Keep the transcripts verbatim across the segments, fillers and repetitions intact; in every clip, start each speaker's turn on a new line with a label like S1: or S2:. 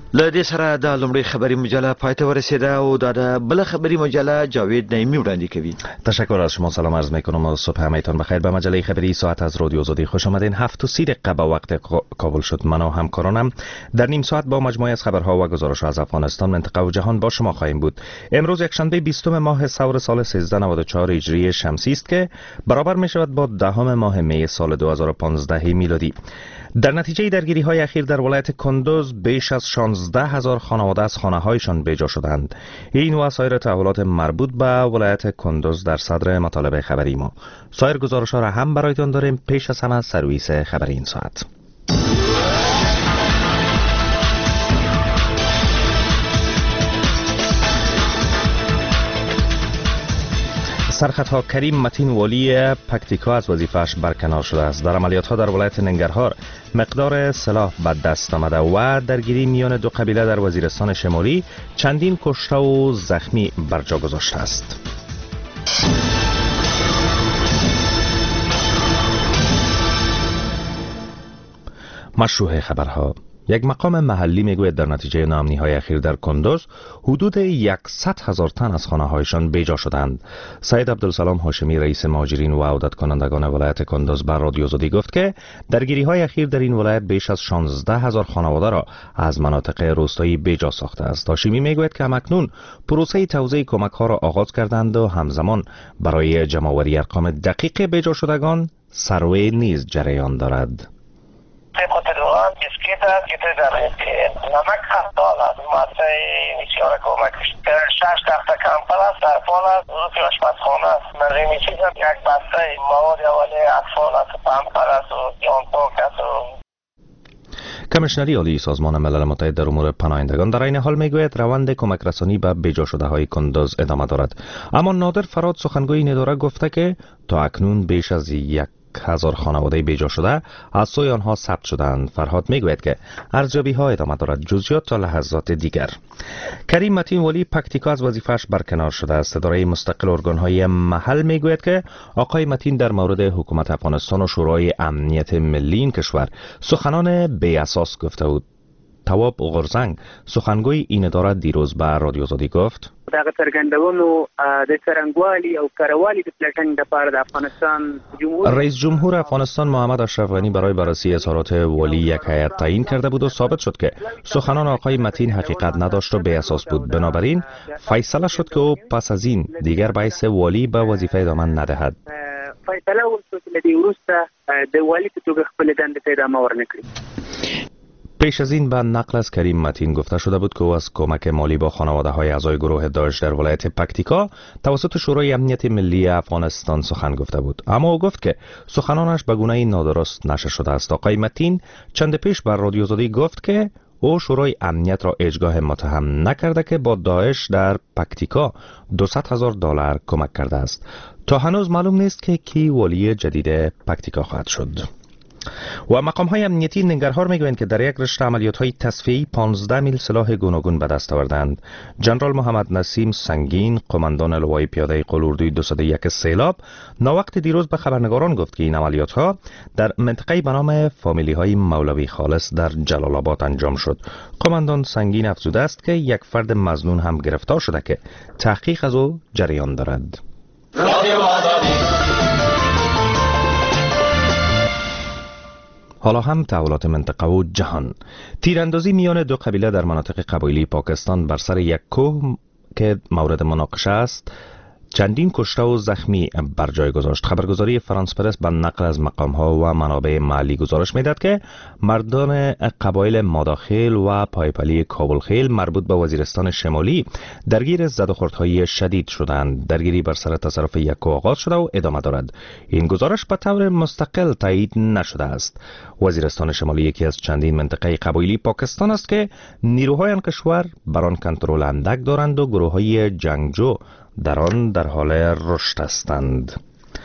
S1: له دې سره د لومړۍ خبري مجله پایته ورسیده او د بل خبري مجله جاوید نعیمی وړاندې کوي.
S2: تشکر از شما. سلام عرض میکنم و صبح همتون بخیر. به مجله خبری ساعت از رادیو آزادی خوش آمدین. هفت و سی دقیقه به وقت کابل شد. من و همکارانم در نیم ساعت با مجموعه از خبرها و گزارش‌ها از افغانستان، منطقه و جهان با شما خواهیم بود. امروز یکشنبه بیستم ماه سور سال سیزده نود و چهار هجری شمسی است که برابر می شود با دهم ماه می سال دو هزار و پانزده میلادی. در نتیجه درگیری های اخیر در ولایت کندوز بیش از شانزده هزار خانواده از خانه هایشان بیجا شدند. این و سایر تحولات مربوط به ولایت کندوز در صدر مطالب خبری ما. سایر گزارش ها را هم برایتان داریم. پیش از همه سرویس خبری این ساعت. سرخطها کریم متین والی پکتیکا از وظیفه‌اش برکنار شده است. در عملیات‌ها در ولایت ننگرهار مقدار سلاح به دست آمده و درگیری میان دو قبیله در وزیرستان شمالی چندین کشته و زخمی بر جا گذاشته است. مشروع خبرها. یک مقام محلی میگوید در نتیجه ناامنی‌های اخیر در کندوز حدود صد هزار تن از خانه‌هایشان بیجا شدند. سید عبدالسلام هاشمی رئیس مهاجرین و عودت کنندگان ولایت کندوز بر رادیو آزادی گفت که درگیری‌های اخیر در این ولایت بیش از شانزده هزار خانواده را از مناطق روستایی بیجا ساخته است. هاشمی میگوید که همکنون پروسه توزیع کمک‌ها را آغاز کردند و همزمان برای جمع‌آوری ارقام دقیق بیجا شدگان سروی نیز جریان دارد.
S3: اسکیت است که در نمک خطال است ماسه نیسیار کمک شش تخت کمپل است در پال است روی آشپزخانه است مردمی چیز هم یک بسته مواد اولی اطفال است پمپر است و یانپاک است و
S2: کمیشنری عالی سازمان ملل متحد در امور پناهندگان در این حال میگوید روند کمک رسانی به بیجا شده های کندوز ادامه دارد. اما نادر فراد سخنگوی این اداره گفته که تا اکنون بیش از یک هزار خانواده بیجا شده از سوی آنها ثبت شدند. فرهاد میگوید که ارزیابی ها ادامه دارد. جزئیات تا لحظات دیگر. کریم متین والی پکتیکا از وظیفه‌اش برکنار شده است. اداره مستقل ارگان‌های محل میگوید که آقای متین در مورد حکومت افغانستان و شورای امنیت ملی این کشور سخنان بی اساس گفته بود. تواب غرزنگ سخنگوی این اداره دیروز به رادیو آزادی گفت
S4: دغه څرګندونو د څرنګوالي او کاروالي د پلټنې لپاره د افغانستان جمهور
S2: رئیس جمهور افغانستان محمد اشرف غنی برای بررسی اظهارات والی یک هیئت تعیین کرده بود و ثابت شد که سخنان آقای متین حقیقت نداشت و بی اساس بود. بنابراین فیصله شد که او پس از این دیگر به حیث والی به وظیفه ادامه ندهد.
S4: فیصله وشو چې د وروسته د والی په توګه خپل دندې ته ادامه ورنکړي.
S2: پیش از این به نقل از کریم متین گفته شده بود که او از کمک مالی با خانواده های اعضای گروه داعش در ولایت پکتیکا توسط شورای امنیت ملی افغانستان سخن گفته بود. اما او گفت که سخنانش به گونه نادرست نشر شده است. آقای متین چند پیش بر رادیو آزادی گفت که او شورای امنیت را اجگاه متهم نکرده که با داعش در پکتیکا دویست هزار دلار کمک کرده است. تا هنوز معلوم نیست که کی والی جدید پکتیکا خواهد شد. و مقام های امنیتی ننگرهار میگویند که در یک رشته عملیات های تصفیه‌ای پانزده میل سلاح گوناگون به دست آوردند. جنرال محمد نسیم سنگین قماندان لوای پیاده قلوردوی دویست و یک سیلاب ناوقت دیروز به خبرنگاران گفت که این عملیات ها در منطقه به نام فامیلی های مولوی خالص در جلال آباد انجام شد. قماندان سنگین افزوده است که یک فرد مظنون هم گرفتار شده که تحقیق از او جریان دارد. حالا هم تحولات منطقه و جهان. تیراندازی میان دو قبیله در مناطق قبایلی پاکستان بر سر یک کوه که مورد مناقشه است چندین کشته و زخمی بر جای گذاشت. خبرگزاری فرانس پرس به نقل از مقام ها و منابع محلی گزارش میداد که مردان قبایل ماداخیل و پایپلی کابلخیل مربوط به وزیرستان شمالی درگیر زد و خوردهای شدید شدند. درگیری بر سر تصرف یک کوه آغاز شده و ادامه دارد. این گزارش به طور مستقل تایید نشده است. وزیرستان شمالی یکی از چندین منطقه قبایلی پاکستان است که نیروهای آن کشور بر آن کنترل اندک دارند و گروه‌های جنگجو در آن در حال رشد هستند.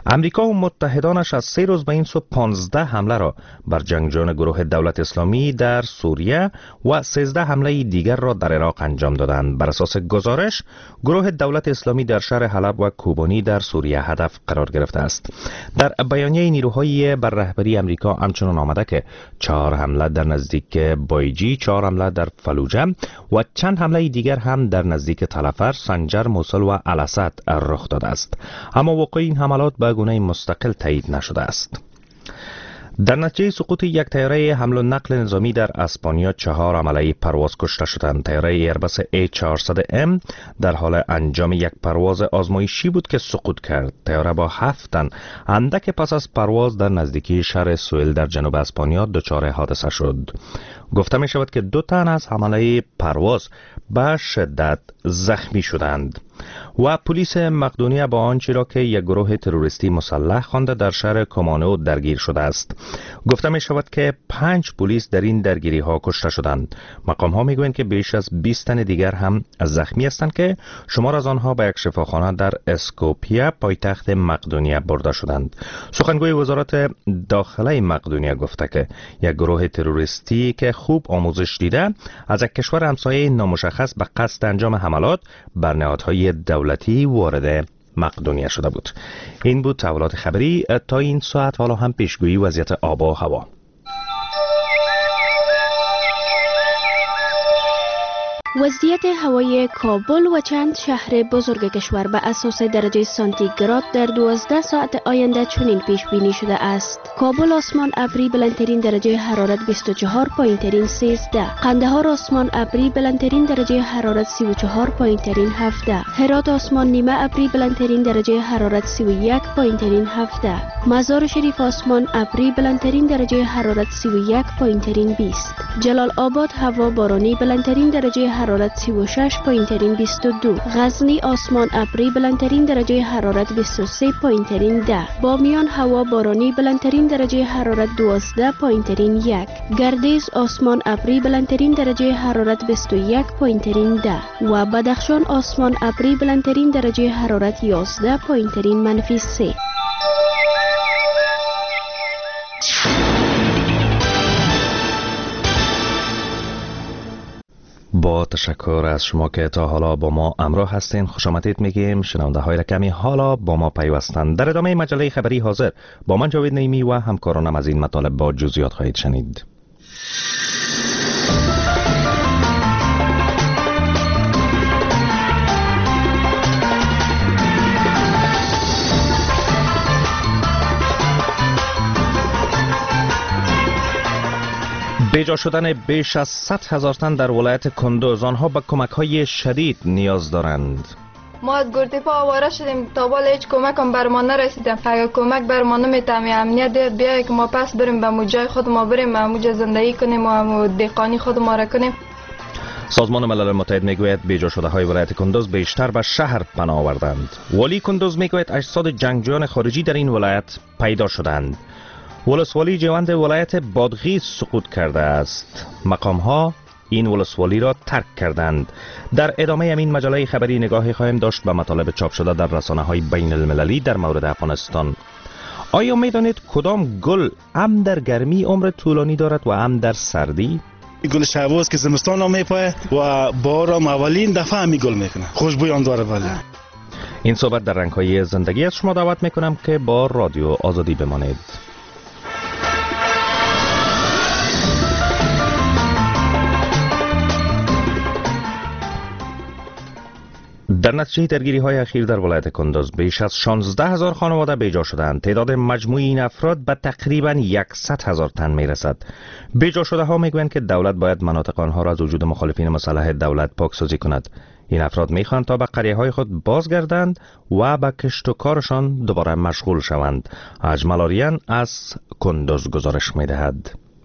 S2: امریکا و متحدانش از سه روز به این سو پانزده حمله را بر جنگجویان گروه دولت اسلامی در سوریه و سیزده حمله دیگر را در عراق انجام دادند. بر اساس گزارش گروه دولت اسلامی در شهر حلب و کوبانی در سوریه هدف قرار گرفته است. در بیانیه نیروهای بر رهبری امریکا همچنین آمده که چهار حمله در نزدیک بایجی، چهار حمله در فلوجه و چند حمله دیگر هم در نزدیک تلفر، سنجر، موصل و الاسد رخ داده است. اما وقوع این حملات به گونه مستقل تایید نشده است. در نتیجه سقوط یک طیاره حمل و نقل نظامی در اسپانیا چهار عمله پرواز کشته شدند. طیاره ایرباس ای چهارصد ام در حال انجام یک پرواز آزمایشی بود که سقوط کرد. طیاره با هفت تن اندک پس از پرواز در نزدیکی شهر سوئل در جنوب اسپانیا دچار حادثه شد. گفته می شود که دو تن از حمله پرواز به شدت زخمی شدند. و پلیس مقدونیه با آنچه را که یک گروه تروریستی مسلح خوانده در شهر کومانو درگیر شده است. گفته می شود که پنج پلیس در این درگیری ها کشته شدند. مقام ها می گویند که بیش از بیست تن دیگر هم زخمی هستند که شمار از آنها به یک شفاخانه در اسکوپیه پایتخت مقدونیه برده شدند. سخنگوی وزارت داخله مقدونیه گفته که یک گروه تروریستی که خوب آموزش دیده از یک کشور همسایه نامشخص به قصد انجام حملات بر نهادهای دولتی وارد مقدونیه شده بود. این بود تحولات خبری تا این ساعت. حالا هم پیشگویی وضعیت آب و هوا.
S5: وضعیت هوای کابل و چند شهر بزرگ کشور به اساس درجه سانتیگراد در دوازده ساعت آینده چنین پیش بینی شده است. کابل آسمان ابری بلندترین درجه حرارت بیست و چهار، پایینترین سیزده. قندهار آسمان ابری بلندترین درجه حرارت سی و چهار، پایینترین هفده. هرات آسمان نیمه ابری بلندترین درجه حرارت سی و یک، پایینترین هفده. مزار شریف آسمان ابری بلندترین درجه حرارت سی و یک، پایینترین بیست. جلال آباد هوا بارانی بلندترین درجه حرارت سی و شش، پایینترین بیست و دو. غزنی آسمان ابری بلندترین درجه حرارت بیست و سه، پایینترین ده. بامیان هوا بارانی بلندترین درجه حرارت دوازده، پایینترین یک. گردیز آسمان ابری بلندترین درجه حرارت بیست و یک، پایینترین ده. و بدخشان آسمان ابری بلندترین درجه حرارت یازده، پایینترین منفی سه.
S2: با تشکر از شما که تا حالا با ما همراه هستین. خوش آمدید میگیم شنونده های رقمی حالا با ما پیوستند. در ادامه مجله خبری حاضر با من جاوید نعیمی و همکارانم از این مطالب با جزئیات خواهید شنید. بیجا شدن بیش از صد هزار تن در ولایت کندوز. آنها به کمک‌های شدید نیاز دارند.
S6: ما از گردپا آواره شدیم تا بالا هیچ کمک هم بر ما نرسیدم. اگر کمک بر ما نمیتمی امنیت ده بیایی که ما پس بریم به موجای خود ما بریم به موجای زندگی کنیم و دهقانی خود ما را کنیم.
S2: سازمان ملل متحد میگوید بیجا شده های ولایت کندوز بیشتر به شهر پناه آوردند. ولی کندوز میگوید اجساد جنگجویان خارجی در این ولایت پیدا شدند. ولسوالی جوند ولایت بادغیس سقوط کرده است. مقام ها این ولسوالی را ترک کردند. در ادامه همین مجله خبری نگاهی خواهیم داشت به مطالب چاپ شده در رسانه های بین المللی در مورد افغانستان. آیا میدانید کدام گل هم در گرمی عمر طولانی دارد و هم در سردی؟
S7: گل شعباز که زمستان هم میپایه و بارم اولین دفعه همی گل میکنه. خوشبوی هم داره. ولی
S2: این صحبت در رنگ های زندگی از شما دعوت میکنم که با رادیو آزادی بمانید. در نتیجه درگیری های اخیر در ولایت کندوز بیش از شانزده هزار خانواده بیجا شدند. تعداد مجموعی این افراد به تقریبا صد هزار تن می رسد. بیجا شده ها می گویند که دولت باید مناطق آنها را از وجود مخالفین مسلح دولت پاکسازی کند. این افراد می خواهند تا به قریه های خود بازگردند و به کشت و کارشان دوباره مشغول شوند. اجمل آریان از کندوز گزارش می دهد.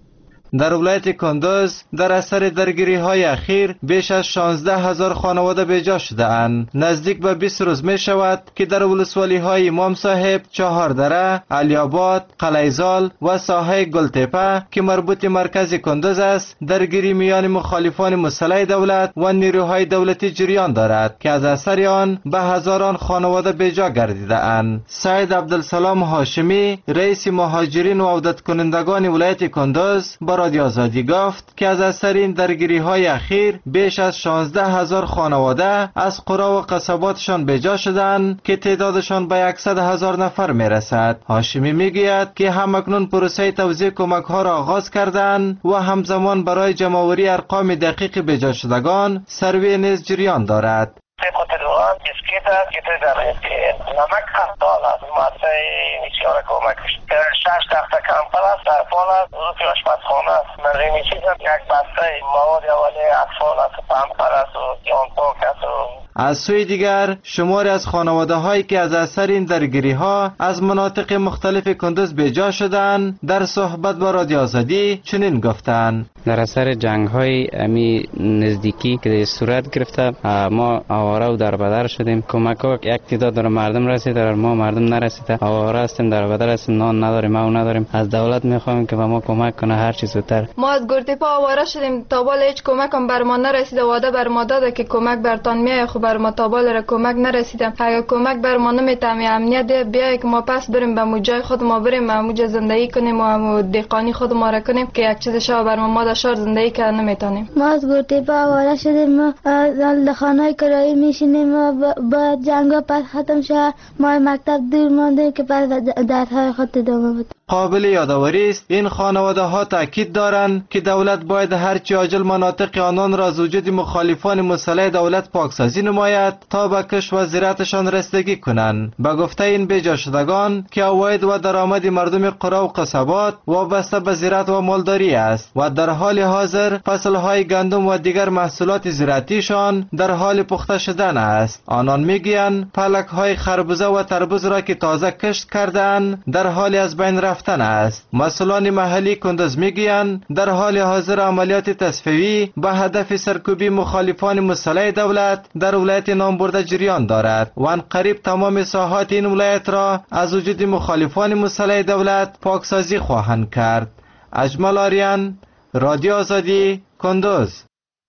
S8: در ولایت کندوز در اثر درگیری های اخیر بیش از شانزده هزار خانواده بیجا شده اند. نزدیک به بیست روز می شود که در ولسوالی های امام صاحب، چهاردره، علی‌آباد، قلیزال و ساحه گلتپه که مربوط مرکز کندوز است، درگیری میان مخالفان مسلح دولت و نیروهای دولتی جریان دارد که از اثر آن به هزاران خانواده بیجا گردیده اند. سید عبدالسلام هاشمی، رئیس مهاجرین و عودت کنندگان ولایت کندوز، با رادیو آزادی گفت که از اثر این درگیری های اخیر بیش از شانزده هزار خانواده از قرى و قصباتشان بیجا شدند که تعدادشان به صد هزار نفر می رسد. هاشمی میگوید که همکنون پروسه توزیع کمک ها را آغاز کردند و همزمان برای جمع‌آوری ارقام دقیق بیجا شدگان سروی نیز جریان دارد.
S3: Potrebuam iskita kita dari namak khastal az masai nisiora komakish der shash takhta kampala sarpola urufi ashpazkhona marimi chizam yak bastai mawad awali atfal az pampar az yonpok az.
S8: از سوی دیگر شماری از خانواده هایی که از اثر این درگیری ها از مناطق مختلف کندوز بیجا شدند در صحبت با رادیو آزادی چنین گفتند:
S9: در اثر جنگ های امی نزدیکی که صورت گرفته ما آواره و در بدر شدیم. کمک ها یک تعداد در مردم رسید، در ما مردم نرسیده. آواره هستیم، در بدر هستیم، نان نداریم، او نداریم. از دولت میخوایم که به ما کمک کنه هر چیز زودتر.
S6: ما از گرتپا آواره شدیم، تا بالا هیچ کمک هم بر ما نرسیده. وعده بر ما داده که کمک برتان میاد، خب بر ما تا بالا را کمک نرسیده. اگه کمک بر ما نمیتامه امنیت ده بیای که ما پس بریم به موجای خود ما بریم، ما موج زندگی کنیم و هم دهقانی خود ما را کنیم که یک چیز شو بر ما ما در شهر زندگی کردن نمیتونیم.
S10: ما از گرتپا آواره شدیم، ما در خانه‌های کرایی میشینیم و با جنگا پس ختم شد ما مکتب دور مانده که پس درس‌های خود ادامه بود.
S8: قابل یادآوری است این خانواده ها تاکید دارند که دولت باید هرچی عاجل مناطق آنان را از وجود مخالفان مسلح دولت پاکسازی نماید تا به کشت و زراعتشان رسیدگی کنند. به گفته این بیجا شدگان که عواید و درآمد مردم قرى و قصبات وابسته به زراعت و مالداری است و در حال حاضر فصلهای گندم و دیگر محصولات زراعتیشان در حال پخته شدن است. آنان میگویند پلک‌های خربزه و تربوز را که تازه کشت کردند در حال از بین رفتن است. مسئولان محلی کندوز میگویند در حال حاضر عملیات تصفیه‌ای به هدف سرکوبی مخالفان مسلح دولت در ولایت نامبرده جریان دارد و عنقریب تمام ساحات این ولایت را از وجود مخالفان مسلح دولت پاکسازی خواهند کرد. اجمل آریان، رادیو آزادی، کندوز.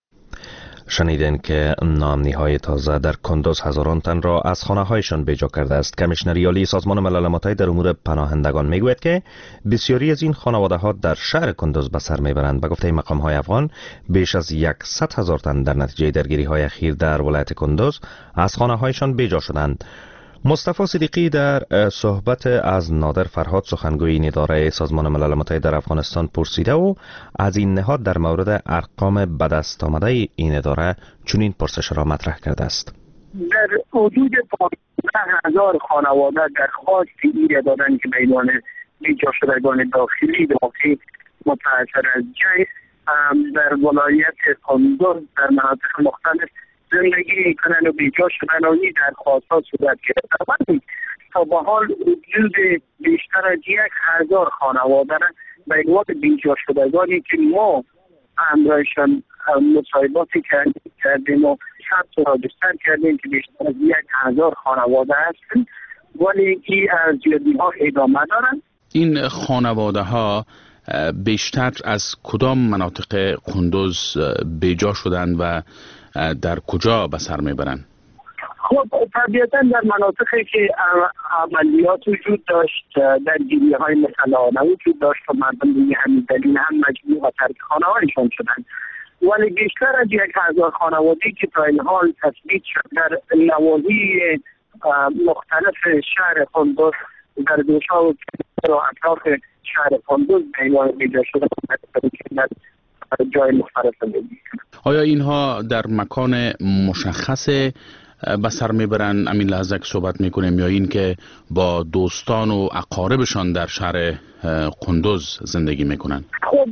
S2: شنیدین که نامنی‌های تازه در کندوز هزاران تن را از خانه‌هایشان بیجا کرده است. کمیشنری عالی سازمان ملل متحد در امور پناهندگان میگوید که بسیاری از این خانواده‌ها در شهر کندوز به سر میبرند. به گفته مقام‌های افغان بیش از صد هزار تن در نتیجه درگیری‌های اخیر در ولایت کندوز از خانه‌هایشان بیجا شدند. مصطفی صدیقی در صحبت از نادر فرهاد سخنگوی این اداره سازمان ملل متحد در افغانستان پرسیده و از این نهاد در مورد ارقام به دست آمده این اداره چنین پرسش را مطرح کرده است.
S11: در حدود پانزده هزار خانواده درخواست این دادن که میدان بیجا شدگان داخلی واقعی متأثر از جنگ در ولایت کندوز در مناطق مختلف زندگی کنن و بیجا شدن و این درخواست ها صورت گرفته. تا به حال حدود بیشتر از یک هزار خانواده را به عنوان بیجا شدگانی که ما همراهشان مصاحباتی کردیم و ثبت را بستر کردیم که بیشتر از یک هزار خانواده هستند، ولی این ارزیابی ها ادامه دارند.
S12: این خانواده ها بیشتر از کدام مناطق کندوز بیجا شدند و در کجا به سر میبرند؟
S11: خب طبیعتا در مناطقی که عملیات وجود داشت، درگیری های مثل آنه وجود داشت و مردم دیگه همین دلیل هم مجبور و ترک خانه هایشان شدند، ولی بیشتر از یک هزار خانواده‌ای که تا این حال تثبیت شد در نواحی مختلف شهر کندوز در دوشا و اطراف شهر کندوز به عنوان بیجا شده در جای مختلف زندگی.
S12: آیا اینها در مکان مشخص به سر میبرن همین لحظه که صحبت میکنیم یا این که با دوستان و اقاربشان در شهر کندوز زندگی میکنن؟
S11: خب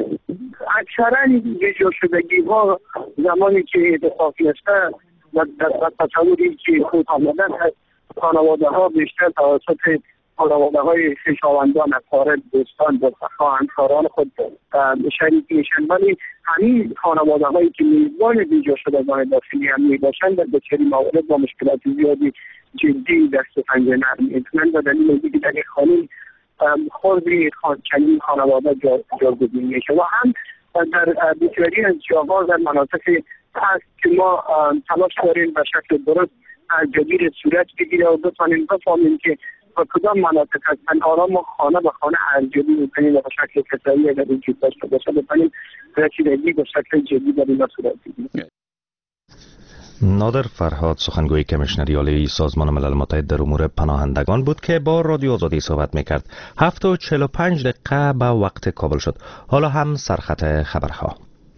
S11: اکثرا بیجا شدگی ها زمانی که اتفاقی است و در تصوری که خود آمدن خانواده ها بیشتر توسط خانواده های خویشاوندان، اقارب، دوستان، رفقا، همکاران خود شریک میشن، ولی همین خانواده هایی که میزبان بیجا شدگان داخلی هم میباشند در بسیاری موارد با مشکلات زیادی جدی دست و پنجه نرم میکنند و دلیل اینکه در این خانه خردی چنین خانواده جاگزین میشه و هم در بسیاری از جاها در مناطق هست که ما تلاش داریم به شکل درست جدید صورت بگیره و بتانیم بفهمیم که با کدام مناطق هستن آرام و خانه به خانه ارزیابی میکنیم و به شکل کسایی در این چیز داشته باشه بتانیم رسیدگی به شکل جدید در این صورت بگیریم.
S2: نادر فرهاد سخنگوی کمیشنری عالی سازمان ملل متحد در امور پناهندگان بود که با رادیو آزادی صحبت میکرد. هفت و چهل و پنج دقیقه به وقت کابل شد. حالا هم سرخط خبرها.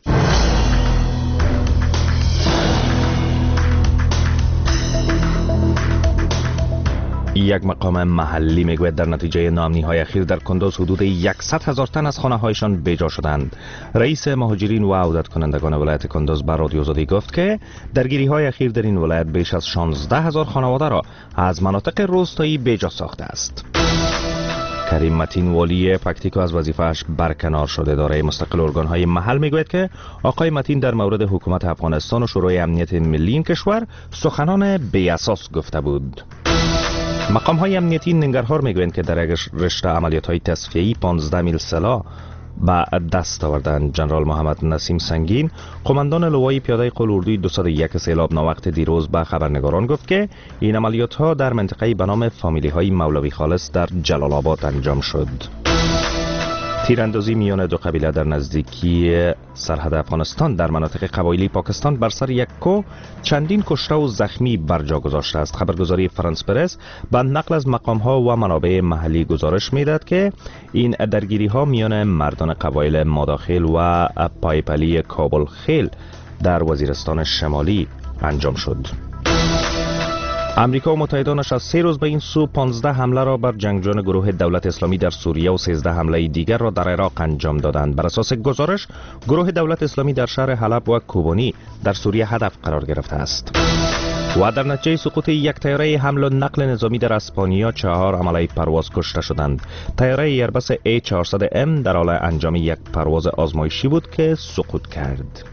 S2: یک مقام محلی میگوید در نتیجه نامنی‌های اخیر در کندوز حدود صد هزار تن از خانه‌هایشان بیجا شدند. رئیس مهاجرین و عودت کنندگان ولایت کندوز بر رادیو آزادی گفت که درگیری‌های اخیر در این ولایت بیش از شانزده هزار خانواده را از مناطق روستایی بیجا ساخته است. کریم متین والی پکتیکا از وظیفه‌اش برکنار شده. اداره مستقل ارگان‌های محل میگوید که آقای متین در مورد حکومت افغانستان و شورای امنیت ملی این کشور سخنان بی اساس گفته بود. مقام های امنیتی ننگرهار میگویند که در یک رشته عملیات های تصفیه‌ای پانزده میل سلاح به دست آوردند. جنرال محمد نسیم سنگین قماندان لوای پیاده قل اردوی دویست و یک سیلاب ناوقت دیروز به خبرنگاران گفت که این عملیات ها در منطقه به نام فامیلی های مولوی خالص در جلال آباد انجام شد. تیراندازی میان دو قبیله در نزدیکی سرحد افغانستان در مناطق قبایلی پاکستان بر سر یک کو چندین کشته و زخمی بر جا گذاشته است. خبرگزاری فرانس پرس به نقل از مقام ها و منابع محلی گزارش میداد که این درگیری ها میان مردان قبایل ماداخیل و پایپلی کابل خیل در وزیرستان شمالی انجام شد. امریکا و متحدانش از سه روز به این سو پانزده حمله را بر جنگجویان گروه دولت اسلامی در سوریه و سیزده حمله دیگر را در عراق انجام دادند. بر اساس گزارش گروه دولت اسلامی در شهر حلب و کوبانی در سوریه هدف قرار گرفته است. و در نتیجه سقوط یک طیاره حمل و نقل نظامی در اسپانیا چهار عمله پرواز کشته شدند. طیاره ایربس ای چهارصد ام در حال انجام یک پرواز آزمایشی بود که سقوط کرد.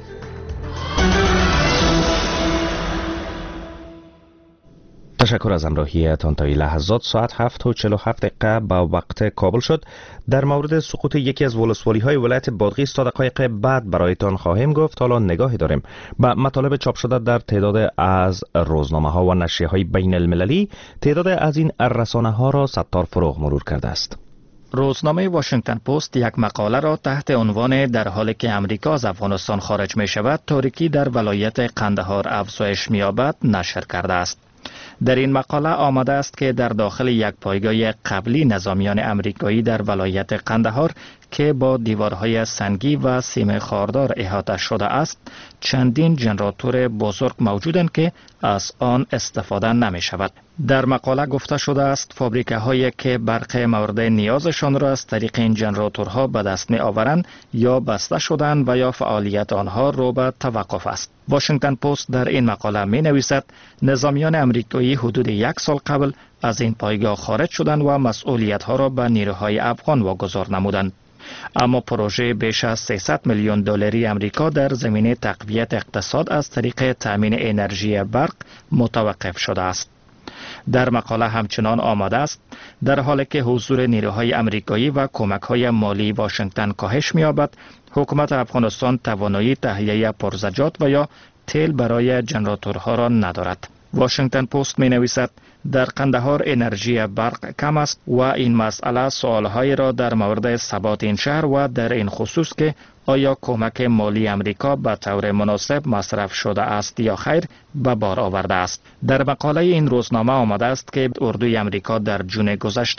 S2: تشکر از همراهیتان. تا این لحظات ساعت هفت و چهل و هفت دقیقه با وقت کابل شد. در مورد سقوط یکی از ولسوالی های ولایت بادغیس تا دقایق بعد برایتان خواهیم گفت. حالا نگاهی داریم به مطالب چاپ شده در تعداد از روزنامه ها و نشریه های بین المللی. تعداد از این رسانه ها را ستار فروغ مرور کرده است.
S13: روزنامه واشنگتن پست یک مقاله را تحت عنوان در حالی که امریکا از افغانستان خارج می شود تاریکی در ولایت قندهار افزایش می یابد نشر کرده است. در این مقاله آمده است که در داخل یک پایگاه قبلی نظامیان امریکایی در ولایت قندهار که با دیوارهای سنگی و سیم خاردار احاطه شده است چندین ژنراتور بزرگ موجودند که از آن استفاده نمی شود. در مقاله گفته شده است فابریکه هایی که برق مورد نیازشان را از طریق این ژنراتورها به دست می آورند یا بسته شدند و یا فعالیت آنها رو به توقف است. واشنگتن پست در این مقاله می نویسد نظامیان امریکایی حدود یک سال قبل از این پایگاه خارج شدند و مسئولیت ها را به نیروهای افغان واگذار نمودند. اما پروژه بیش از سیصد میلیون دلاری امریکا در زمینه تقویت اقتصاد از طریق تامین انرژی برق متوقف شده است. در مقاله همچنان آمده است در حالی که حضور نیروهای امریکایی و کمک‌های مالی واشنگتن کاهش می‌یابد، حکومت افغانستان توانایی تهیه پرزجاج و یا تیل برای ژنراتورها را ندارد. واشنگتن پست می‌نویسد در قندهار انرژی برق کم است و این مسئله سوالهایی را در مورد ثبات این شهر و در این خصوص که آیا کمک مالی امریکا به طور مناسب مصرف شده است یا خیر به بار آورده است. در مقاله این روزنامه آمده است که اردوی امریکا در جون گذشته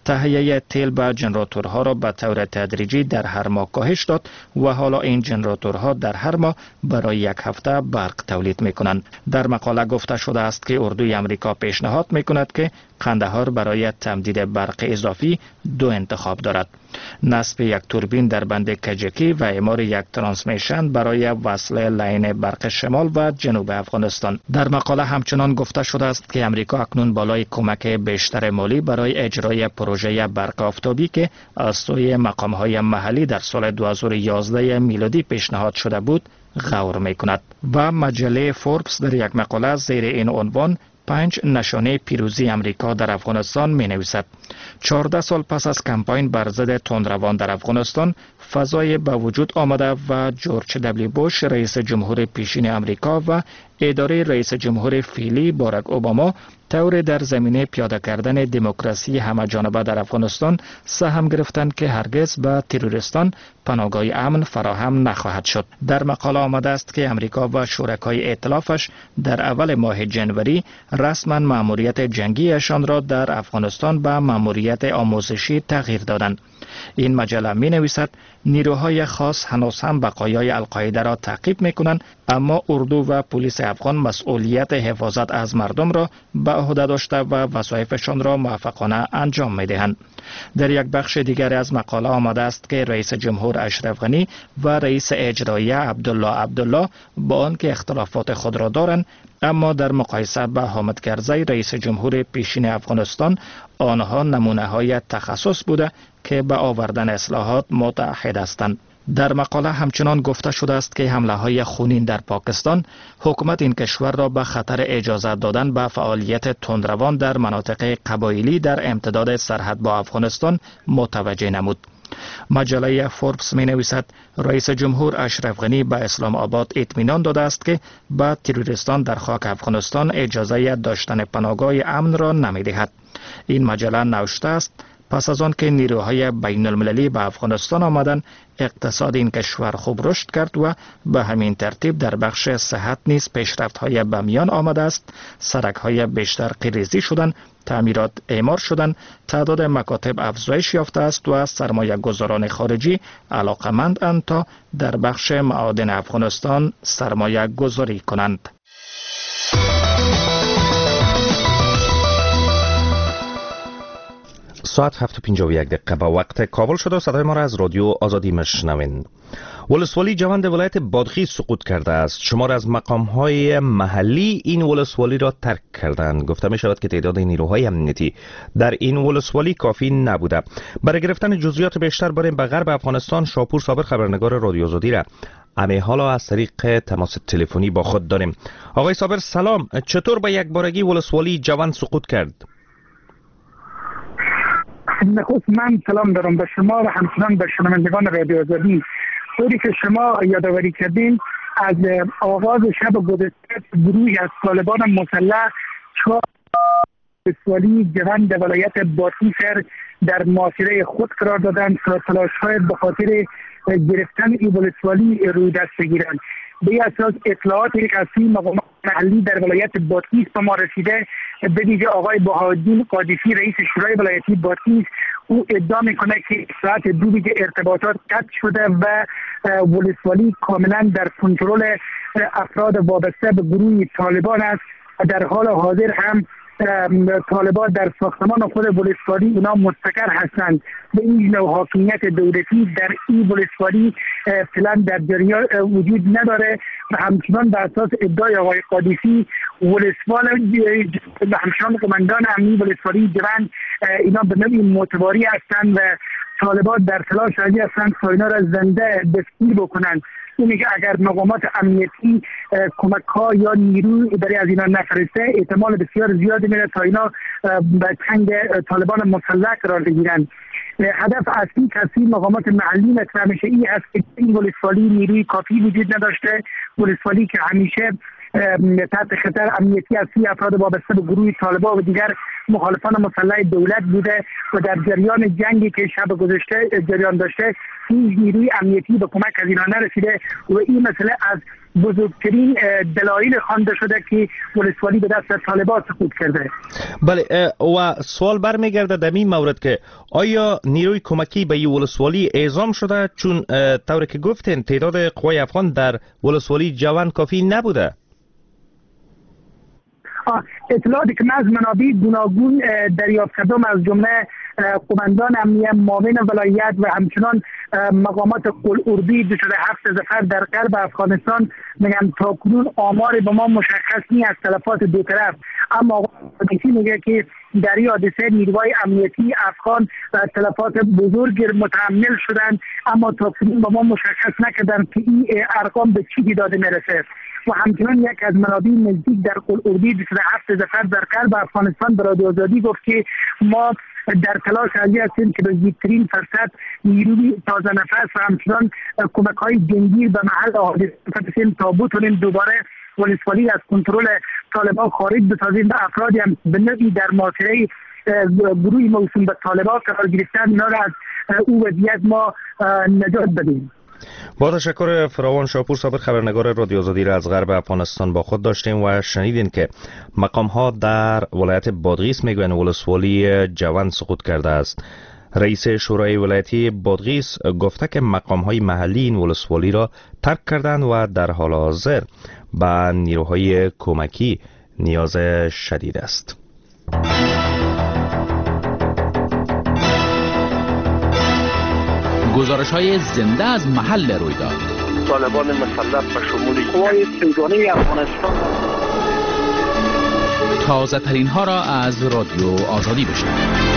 S13: تهیه تیل به ژنراتورها را به طور تدریجی در هر ماه کاهش داد و حالا این ژنراتورها در هر ماه برای یک هفته برق تولید میکنند. در مقاله گفته شده است که اردوی امریکا پیشنهاد میکند که قندهار برای تمدید برق اضافی دو انتخاب دارد: نصب یک توربین در بند کجکی و اعمار یک ترانسمیشن برای وصل لاین برق شمال و جنوب افغانستان. در مقاله همچنان گفته شده است که امریکا اکنون بالای کمک بیشتر مالی برای اجرای پروژه برق آفتابی که از سوی مقام‌های محلی در سال دو هزار و یازده میلادی پیشنهاد شده بود غور می‌کند. و مجله فوربس در یک مقاله زیر این عنوان پنج نشانه پیروزی امریکا در افغانستان می نویسد: چهارده سال پس از کمپاین بر ضد تندروان در افغانستان، فضای به وجود آمده و جورج دبلیو بوش رئیس جمهور پیشین امریکا و اداره رئیس جمهور فعلی باراک اوباما طور در زمینه پیاده کردن دموکراسی همه جانبه در افغانستان سهم گرفتند که هرگز به تروریستان پناهگاه امن فراهم نخواهد شد. در مقاله آمده است که امریکا و شرکای ائتلافش در اول ماه جنوری رسما مأموریت جنگیشان را در افغانستان به مأموریت آموزشی تغییر دادند. این مجله می نویسد نیروهای خاص هنوز هم بقایای القاعده را تعقیب می کنند، اما اردو و پلیس افغان مسئولیت حفاظت از مردم را به عهده داشته و وظایفشان را موفقانه انجام می دهند. در یک بخش دیگر از مقاله آمده است که رئیس جمهور اشرف غنی و رئیس اجرایی عبدالله عبدالله با آنکه اختلافات خود را دارند، اما در مقایسه با حامد کرزی رئیس جمهور پیشین افغانستان آنها نمونه های تخصص بوده که به آوردن اصلاحات متعهد هستند. در مقاله همچنان گفته شده است که حمله های خونین در پاکستان حکومت این کشور را به خطر اجازه دادن به فعالیت تندروان در مناطق قبایلی در امتداد سرحد با افغانستان متوجه نمود. مجله فوربس می نویسد رئیس جمهور اشرف غنی به اسلام آباد اطمینان داده است که به تروریستان در خاک افغانستان اجازه داشتن پناهگاه امن را نمی دهد. این مجله نوشته است پس از آن که نیروهای بین المللی به افغانستان آمدند، اقتصاد این کشور خوب رشد کرد و به همین ترتیب در بخش صحت نیز پیشرفت‌های به میان آمده است. سرک‌های بیشتر قیریزی شدند، تعمیرات اعمار شدند، تعداد مکاتب افزایش یافته است و سرمایه گذاران خارجی علاقمندند تا در بخش معادن افغانستان سرمایه گذاری کنند.
S2: ساعت هفت و پنجاه و یک دقیقه به وقت کابل شده. صدای ما را از رادیو آزادی میشنوین. ولسوالی جوند ولایت بادغیس سقوط کرده است. شمار از مقام‌های محلی این ولسوالی را ترک کردند. گفته می شود که تعداد نیروهای امنیتی در این ولسوالی کافی نبوده. برای گرفتن جزئیات بیشتر بریم به غرب افغانستان. شاپور صابر خبرنگار رادیو آزادی را امی حالا از طریق تماس تلفنی با خود داریم. آقای صابر سلام، چطور به یک بارگی ولسوالی جوند سقوط کرد؟
S14: نخست من سلام دارم به شما و همچنان به شنوندگان رادیو آزادی. طوری که شما یادآوری کردین، از آغاز شب گذشته گروهی از طالبان مسلح چهار ولسوالی جوند ولایت بادغیس در محاصره خود قرار دادند تا تلاش‌های به خاطر گرفتن این ولسوالی روی دست بگیرند. به اساس اطلاعات رسمی مقامات محلی در ولایت بادغیس به ما رسیده، به ویژه آقای بهاءالدین قادسی رئیس شورای ولایتی بادغیس، او ادعا میکنه که ساعت دو دیگه ارتباطات قطع شده و ولسوالی کاملا در کنترل افراد وابسته به گروه طالبان است. در حال حاضر هم طالبان در ساختمان خود ولسوالی اونا مستقر هستند. به این نوع حاکمیت دولتی در این ولسوالی فعلا در جریان وجود نداره و همچنان بر اساس ادعای آقای قادسی ولسوال همچنان قماندان امنی ولسوالی جوند اینا به نوعی متواری هستند و طالبان در تلاش راضی هستند تا اینا را زنده دستگیر بکنند. این میگه اگر مقامات امنیتی کمک ها یا نیروی برای از اینا نفرسته، احتمال بسیار زیادی میره تا اینا به تنگ طالبان مسلح قرار بگیرند. هدف اصلی کسی مقامات محلی مطرح میشه این است که این ولسوالی نیروی کافی وجود نداشته، ولسوالی که همیشه تحت خطر امنیتی از سوی افراد وابسته به گروه طالبان و دیگر مخالفان مسلح دولت بوده و در جریان جنگی که شب گذشته جریان داشته هیچ نیروی امنیتی به کمک از اینها نرسیده و این مسئله از بزرگترین دلایل خوانده شده که ولسوالی به دست طالبان سقوط کرده.
S2: بله و سوال برمیگرده در این مورد که آیا نیروی کمکی به این ولسوالی اعزام شده، چون طوری که گفتین تعداد قوای افغان در ولسوالی جوان کافی نبوده؟
S14: اطلاعاتی که من از منابع گوناگون دریافت کردم از جمله قماندان امنیه معاون ولایت و همچنان مقامات قلعربی دو شده هفت ظفر در غرب افغانستان میگن تاکنون آمار به ما مشخص نیست از تلفات دو طرف، اما آقای میگه که در این حادثه نیروهای امنیتی افغان تلفات بزرگ متحمل شدند، اما تاکنون به ما مشخص نکردن که این ارقام به چی داده میرسه. و همچنان یک از منابع نزدیک در قلعربی دو شده هفت ظفر در غرب افغانستان به رادیو آزادی گفت که ما در تلاش حاضر هستیم که به زودترین فرصت نیروی تازه نفس و همچنان کمک های جنگی به محل حادثه بفرستیم تا بتونیم دوباره ولسوالی از کنترل طالبان خارج بسازیم و افرادی هم به نوعی در معاشره گروه موسوم به طالبان قرار گرفتن اینا را از او وضعیت ما نجات بدیم.
S2: با تشکر فراوان شاپور صابر، خبرنگار رادیو آزادی را از غرب افغانستان با خود داشتیم و شنیدین که مقام ها در ولایت بادغیس میگوین ولسوالی جوان سقوط کرده است. رئیس شورای ولایتی بادغیس گفته که مقام های محلی این ولسوالی را ترک کردند و در حال حاضر به نیروهای کمکی نیاز شدید است.
S12: گزارش های زنده از محل رویداد.
S11: طالبان مسلح به شمول قوای سیگانه افغانستان.
S12: تازه ترین ها را از رادیو آزادی بشنوید.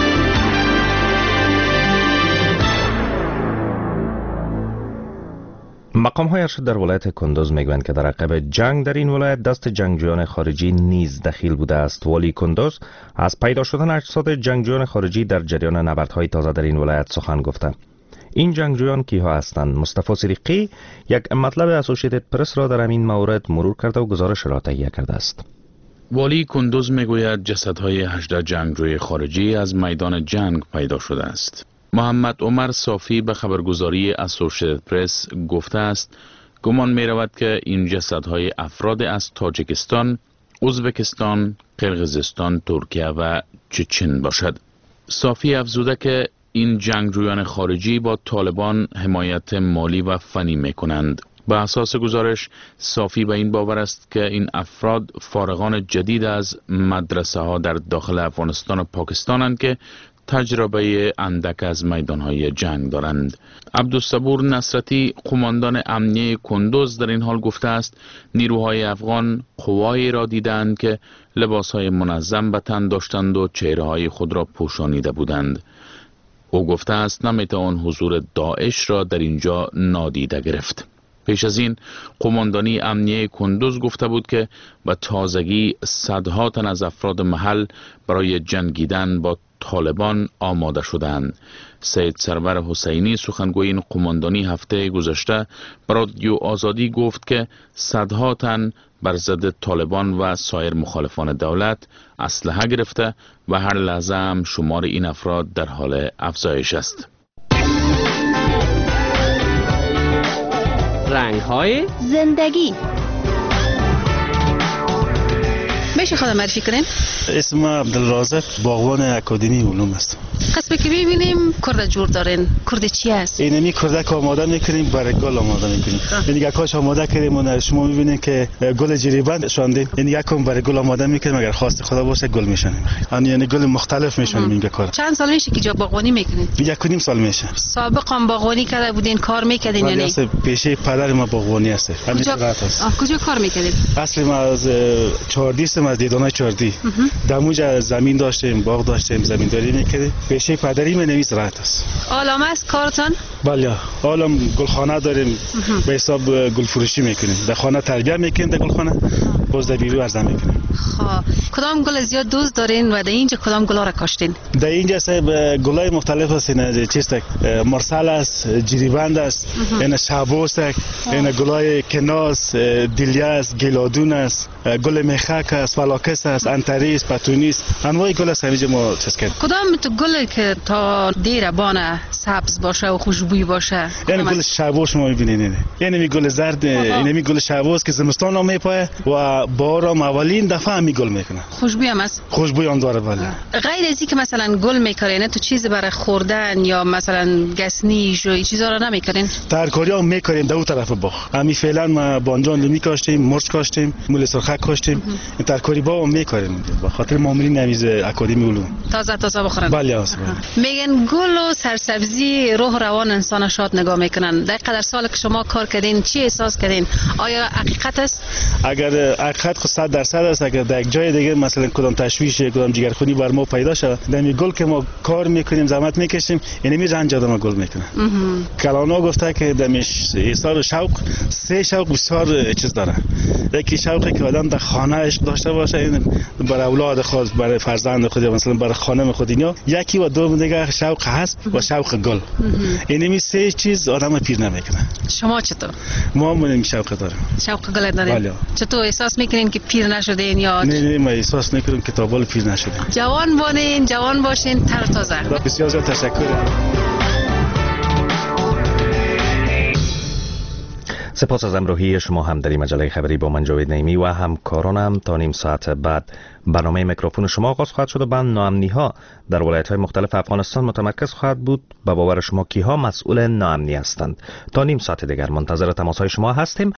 S2: مقام های ارشد در ولایت کندوز میگویند که در عقب جنگ در این ولایت دست جنگجویان خارجی نیز دخیل بوده است. والی کندوز از پیدا شدن اجساد جنگجویان خارجی در جریان نبردهای تازه در این ولایت سخن گفته. این جنگجویان کیها هستند؟ مصطفی صدیقی یک مطلب اسوسییتد پرس را در این مورد مرور کرده و گزارش را تهیه کرده است.
S12: والی کندوز میگوید جسدهای هجده جنگجوی خارجی از میدان جنگ پیدا شده است. محمد عمر صافی به خبرگزاری اسوسییتد پرس گفته است گمان می رود که این جسدهای افراد از تاجیکستان، ازبکستان، قرقیزستان، ترکیه و چچن باشد. صافی افزوده که این جنگجویان خارجی با طالبان حمایت مالی و فنی می کنند. به اساس گزارش صافی به این باور است که این افراد فارغان جدید از مدرسه ها در داخل افغانستان و پاکستانند که تجربه اندک از میدانهای جنگ دارند. عبدالصبور نصرتی قماندان امنیه کندوز در این حال گفته است نیروهای افغان قوایی را دیدند که لباسهای منظم به تن داشتند و چهره‌های خود را پوشانیده بودند. او گفته است نمیتوان حضور داعش را در اینجا نادیده گرفت. پیش از این قماندانی امنیه کندوز گفته بود که به تازگی صدها تن از افراد محل برای جنگیدن با طالبان آماده شدند. سید سرور حسینی سخنگوی این قماندانی هفته گذشته بر رادیو آزادی گفت که صدها تن بر ضد طالبان و سایر مخالفان دولت اسلحه گرفته و هر لحظه هم شمار این افراد در حال افزایش است.
S5: رنگ‌های زندگی.
S15: میشه خودم معرفی کنیم؟
S7: اسم عبدالرازق، باغبان اکادمی علوم است.
S15: قسمی که ببینیم کرد جور دارین، کرد چی است؟
S7: اینمی کردک آماده میکنیم، برای گل آماده میکنیم. این یک کاش آماده کردیم و شما میبینید که گل جریبند شاندیم. این یک کم برای گل آماده میکنیم، اگر خواست خدا باشه گل میشنیم. یعنی گل مختلف میشونیم این کار.
S15: چند سال میشه که جا باغبانی میکنید؟
S7: یک و نیم سال میشه.
S15: سابقا باغبانی کرده بودین، کار میکردین یا نه؟
S7: پیشه پدر ما باغبانی است.
S15: کجا کجا کار میکردید؟
S7: اصلا ما از چهاردی سم از دیدانای چهاردی. دموج زمین داشتیم، باغ داشتیم، زمینداری میکردیم. پیشه پدری من نویس راحت است.
S15: آلامه است کارتون؟
S7: بله، حالا گلخانه داریم به حساب گل فروشی میکنیم. در خانه تربیت میکنیم، در گلخانه باز در بیرون عرضه میکنیم.
S15: خب کدام گل زیاد دوست دارین و در اینجا کدام گلا را کاشتین؟
S7: در اینجا صاحب گلای مختلف هستین. چیست مرسل است، جریبند است، این شابوس است، این گلای کناس، دیلیاس، گلادون است، گل میخک است، فلاکس است، انتریس، پتونیس، انواع گل است همینجا ما چیز کردیم.
S15: کدام تو گل که تا دیر بانه سبز باشه و خوشبوی باشه؟
S7: یعنی گل شابوس ما میبینین، یعنی می گل زرد، یعنی می گل شابوس که زمستان هم میپایه و بارم اولین دفعه هم می گل میکنه.
S15: خوشبوی هم است؟
S7: خوشبوی هم داره بله.
S15: غیر از اینکه مثلا گل میکنین تو چیز برای خوردن یا مثلا گسنیش و این چیزا رو نمیکنین؟
S7: ترکاری هم میکنیم در اون طرف باغ. همین فعلا ما بانجان لیمی کاشتیم، مرچ کاشتیم، موله سرخک کاشتیم. این ترکاری باغ هم میکنیم به خاطر مامورین نمیز اکادمی علوم.
S15: تازه تازه بخورن.
S7: بله است.
S15: میگن گل و سرسبزی روح روان انسان شاد نگاه میکنن. در قدر سال که شما کار کردین چی احساس کردین؟ آیا حقیقت است؟
S7: اگر حقیقت خود صد درصد است، اگر در یک جای دیگه مثلا کدام تشویش کدام جگرخونی بر ما پیدا شود، در می گل که ما کار میکنیم زحمت میکشیم یعنی می رنج آدم گل میکنه. کلانا گفته که دمش ایثار شوق سه شوق بسیار چیز داره. یکی شوقی که آدم در خانه عشق داشته باشه، این برای اولاد خود، برای فرزند خود یا مثلا برای خانم خود اینا. یکی و دوم دیگه شوق هست و شوق گل. یعنی می سه چیز آدم پیر نمیکنه.
S15: شما چطور؟
S7: ما هم شوق داریم.
S15: شوق گل داریم. چطور احساس میکنین که پیر نشدین یا؟
S7: نه نه ما احساس نمیکنیم که تا بال پیر نشدیم.
S15: جوان باشین، جوان باشین، تر تازه.
S7: بسیار زیاد تشکر.
S2: سپاس از همراهی شما هم در این مجله خبری با من جاوید نعیمی و همکارانم. تا نیم ساعت بعد برنامه میکروفون شما آغاز خواهد شد و بعد ناامنی ها در ولایت‌های مختلف افغانستان متمرکز خواهد بود. به باور شما کیها مسئول ناامنی هستند؟ تا نیم ساعت دیگر منتظر تماس‌های شما هستیم.